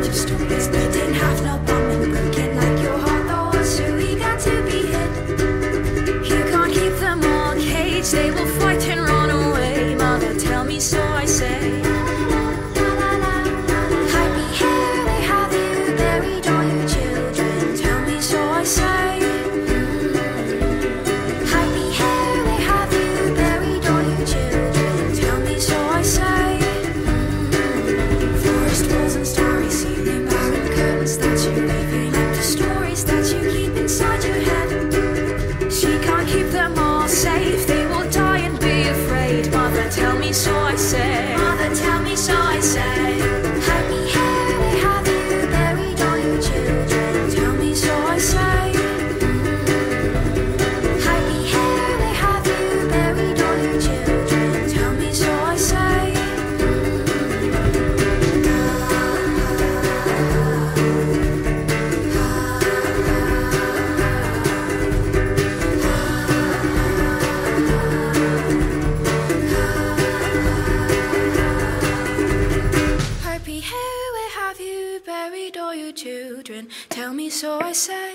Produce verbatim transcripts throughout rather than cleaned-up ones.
of stories that didn't have no bombing, broken like your heart, though it's truly got to be hit. You can't keep them all caged, they will fight and run away. Mother, tell me, so I say. Hide me here, they have you buried all your children. Tell me, so I say. Hide me here, they have you buried all your children. Tell me, so I say. Forest walls and starry ceiling, barren curtains that you're leaving, and the stories that you keep inside your head. She can't keep them all safe, they will die and be afraid. Mother, tell me, so I say. Mother, tell me, so I say. Hide me here, they have you buried all your children. Tell me, so I say. Hide me here, they have you buried all your children. Tell me, so I say. Happy here, where have you buried all your children? Tell me, so I say.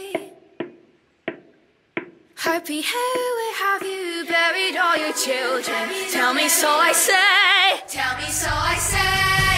Happy here, where have you buried all your children? Tell me, so I say. Tell me, so I say.